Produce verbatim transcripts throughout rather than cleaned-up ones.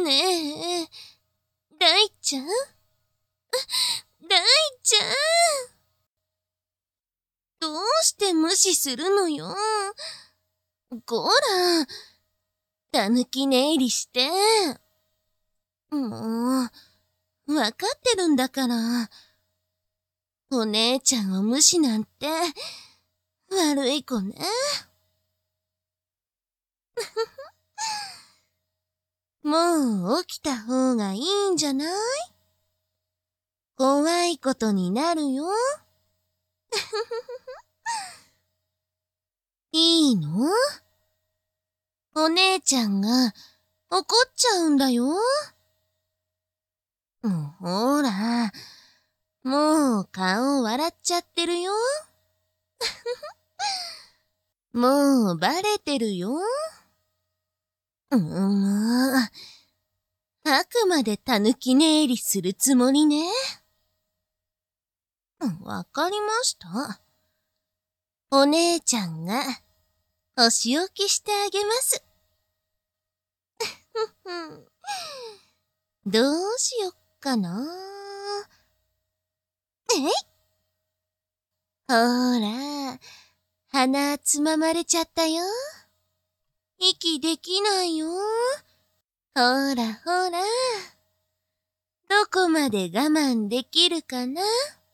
ねえ、大ちゃん大ちゃんどうして無視するのよ。こら、たぬき寝入りして。もう、わかってるんだから。お姉ちゃんを無視なんて、悪い子ね。もう起きた方がいいんじゃない？怖いことになるよ。いいの？お姉ちゃんが怒っちゃうんだよ。もうほら、もう顔笑っちゃってるよ。もうバレてるよ。うーん、あくまでたぬき寝入りするつもりね。わかりました。お姉ちゃんがお仕置きしてあげます。どうしよっかな。えい！ほら、鼻つままれちゃったよ。息できないよ。ほらほら。どこまで我慢できるかな。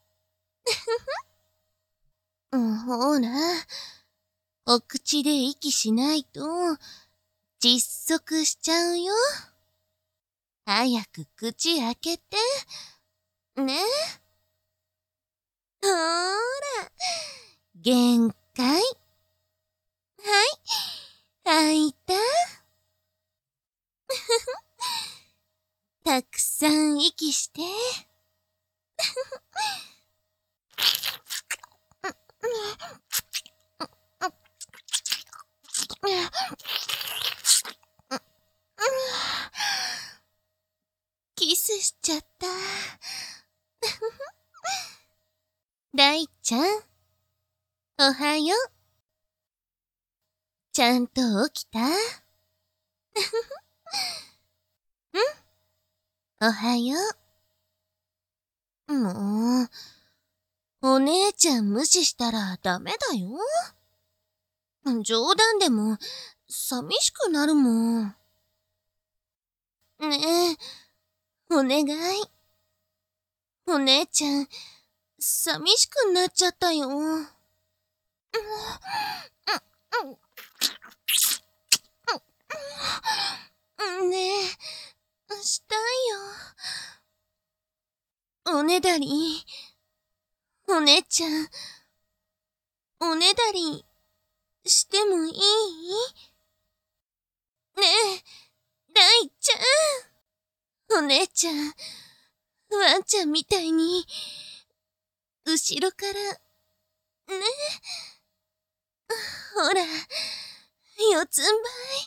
うん、ほら、お口で息しないと窒息しちゃうよ。早く口開けて。ね。ほーら、限界。はい、開いた。たくさん息して。キスしちゃった。大ちゃん、おはよう。ちゃんと起きた？ん？おはよう。もう、お姉ちゃん無視したらダメだよ。冗談でも寂しくなるもん。ねえ、お願い。お姉ちゃん、寂しくなっちゃったよ。ねえ、したいよ。おねだり、お姉ちゃん、おねだりしてもいい？ねえ、大ちゃん。お姉ちゃん、ワンちゃんみたいに、後ろから、ね。ほら、四つん這い。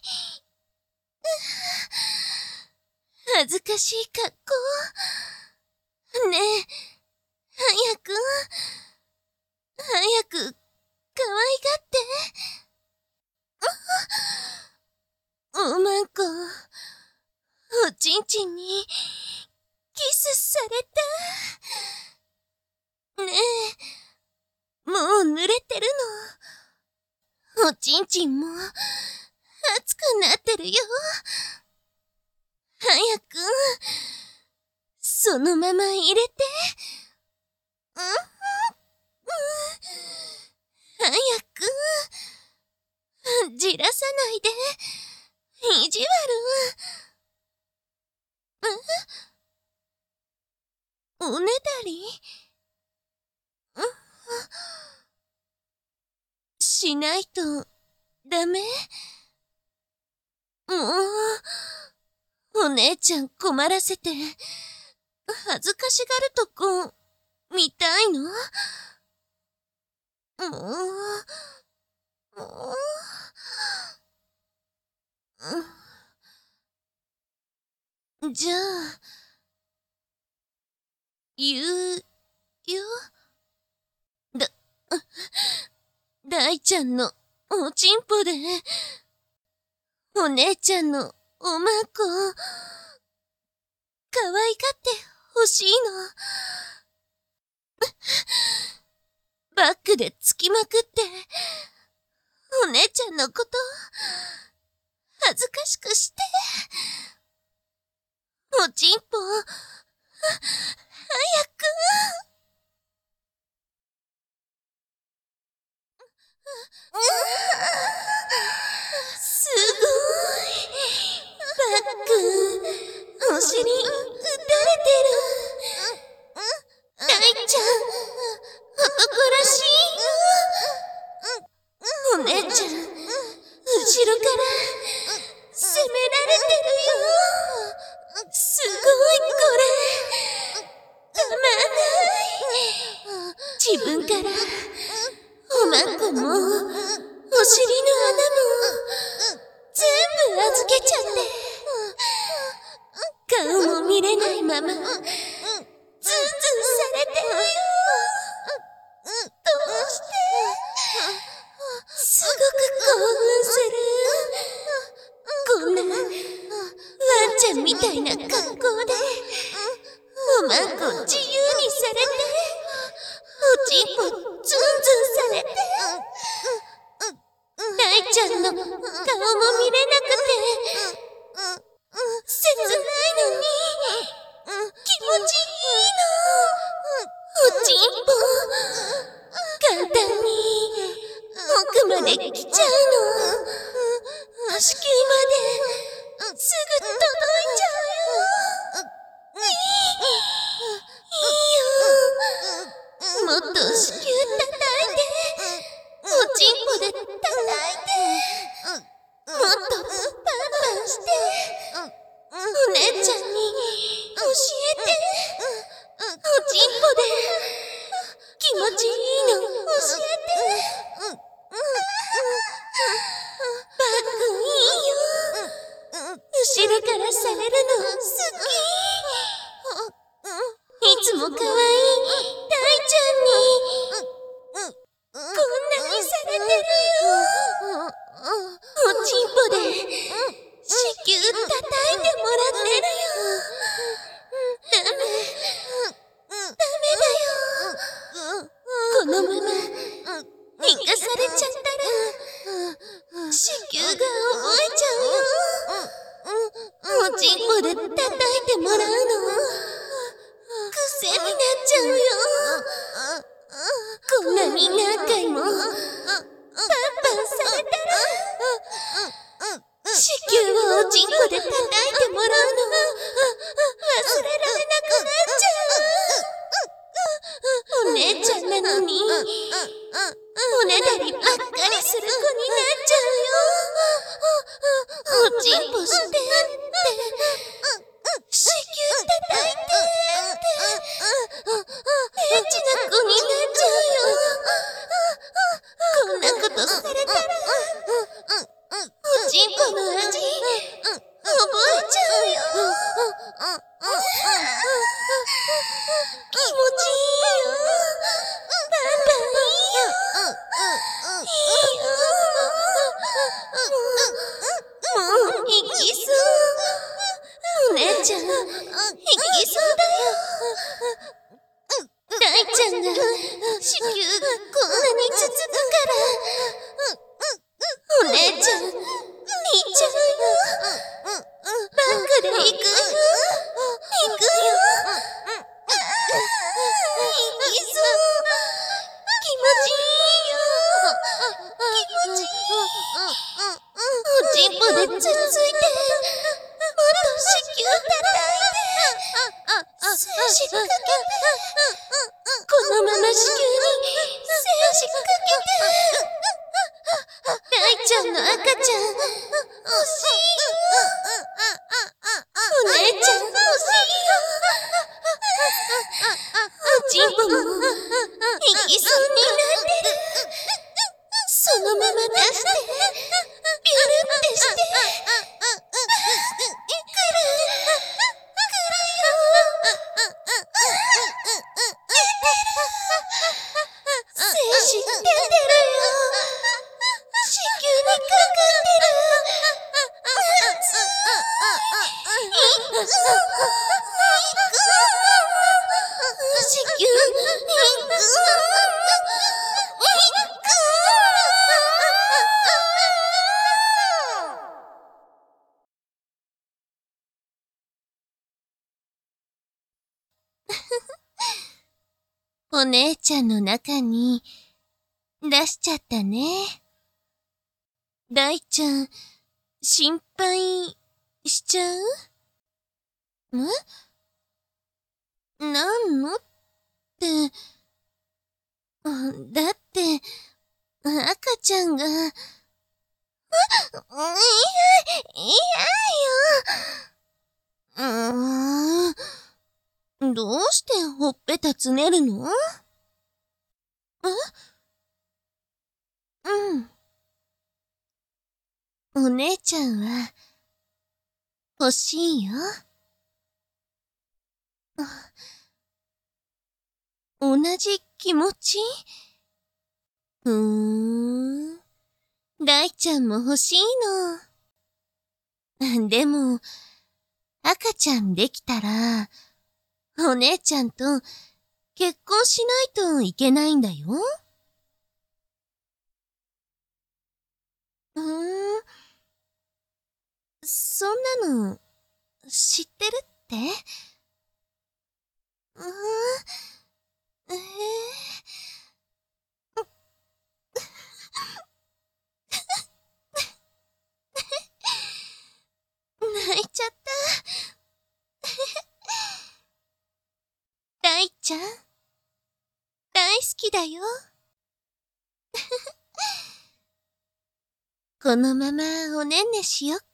恥ずかしい格好。ねえ、早く、早く、可愛がって。おまんこ、おちんちんに、キスされた。ねえ、もう濡れてるの。おちんちんも、熱くなってるよ。早く、そのまま入れて。うん、うん、早く、じらさないで、意地悪。おねだり？しないと、ダメ？もう、お姉ちゃん困らせて、恥ずかしがるとこ、見たいの？もう、もう、じゃあ、言うよ。だ、大ちゃんのおちんぽで、お姉ちゃんのおまんこ、 可愛がってほしいの。バックでつきまくって、お姉ちゃんのこと、恥ずかしくして。おちんぽ、は、早く。すごい。バック、お尻、打たれてる。大ちゃん、男らしい。お姉ちゃん、後ろから、責められてるよ。すごいこれ。たまんない。自分から、おまんこも、お尻の穴も、全部預けちゃって。顔も見れないまま、ズンズンされてるよ。どうしてすごく興奮する。こんな、ワンちゃんみたいな格好で、おまんこ自由にされて、おちんぽズンズンされて、大ちゃんの顔も見れなくて、切ないのに、気持ちいいの。おちんぽ、簡単に奥まで来ちゃうの。子宮まですぐ届いちゃうよ。いい、いいよ。もっと子宮叩いて、おちんぽで叩いて、もっとパンパンして、お姉ちゃんに教えて。おちんぽで気持ちいいの教えて。バックいいよ。後ろからされるの好き。いつも可愛い大ちゃんにこんなにされてるよ。おちんぽで子宮叩いてもらってるよ。ダメ、ダメだよ。このまま生かされちゃったら子宮が覚えちゃうよ。おちんぽで叩いてもらうの癖になっちゃうよ。こんなに何回もパンパンされたら子宮をおちんこで叩いてもらうの忘れられなくなっちゃう。お姉ちゃんなのにおねだりばっかりする子になっちゃうよ。おちんぽしてって子宮叩いてってエッチな子になっちゃうよ。こんなことされたらおちんぽの味覚えちゃうよ。気持ちいいよ。パンパンいいよ。いいよ。もう、もう行きそう。お姉ちゃん、行きそうだよ。大ちゃんが子宮こんなに続くからお姉ちゃん見ちゃうよ。バックで行くよ。行くよ。行きそう。気持ちいいよ。気持ちいい。おちんぽでつついてもっと子宮叩いて精子かけてこのまま子宮に精子かけて大ちゃんの赤ちゃん欲しいよ。お姉ちゃん欲しいよ。おちんぽも行きそうになってる。そのまま出してビュルってしてお姉ちゃんの中に出しちゃったね。大ちゃん、心配しちゃう？ん？なんのって、だって、赤ちゃんが、いや、嫌よ。うーん。どうしてほっぺたつねるの？え？うん。お姉ちゃんは、欲しいよ。同じ気持ち？ふーん。大ちゃんも欲しいの。でも、赤ちゃんできたら、お姉ちゃんと結婚しないといけないんだよ。うーん。そんなの、知ってるって？うーん。えー、泣いちゃった。大ちゃん、大好きだよ。このままおねんねしよっか。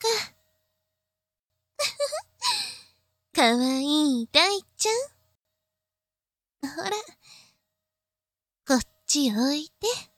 かわいい大ちゃん。ほら、こっちおいで。